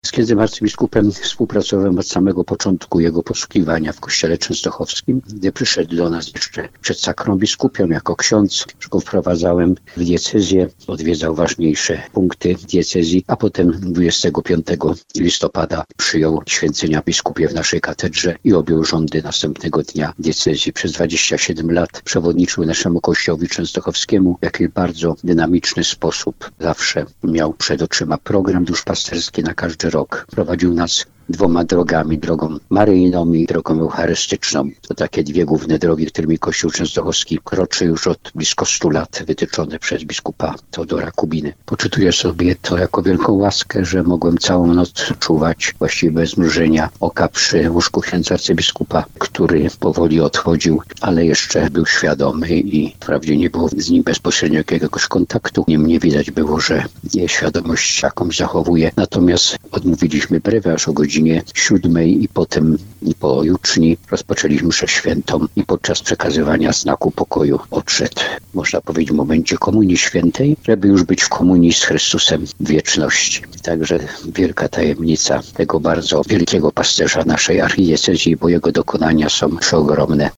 Z księdzem arcybiskupem współpracowałem od samego początku jego posługiwania w kościele częstochowskim, gdy przyszedł do nas jeszcze przed sakrą biskupią jako ksiądz, że go wprowadzałem w diecezję, odwiedzał ważniejsze punkty diecezji, a potem 25 listopada przyjął święcenia biskupie w naszej katedrze i objął rządy następnego dnia diecezji. Przez 27 lat przewodniczył naszemu kościołowi częstochowskiemu w jakiś bardzo dynamiczny sposób. Zawsze miał przed oczyma program duszpasterski na każdy rok. Prowadził nas dwoma drogami, drogą maryjną i drogą eucharystyczną. To takie dwie główne drogi, którymi Kościół częstochowski kroczy już od blisko 100 lat, wytyczone przez biskupa Teodora Kubiny. Poczytuję sobie to jako wielką łaskę, że mogłem całą noc czuwać, właściwie bez mrużenia oka, przy łóżku księdza arcybiskupa, który powoli odchodził, ale jeszcze był świadomy i wprawdzie nie było z nim bezpośrednio jakiegoś kontaktu. Niemniej widać było, że świadomość jakąś zachowuje. Natomiast odmówiliśmy brewy aż o godzinie 7 i potem po juczni rozpoczęliśmy mszę świętą i podczas przekazywania znaku pokoju odszedł, można powiedzieć, w momencie Komunii Świętej, żeby już być w komunii z Chrystusem w wieczności. Także wielka tajemnica tego bardzo wielkiego pasterza naszej archidiecezji, bo jego dokonania są przeogromne.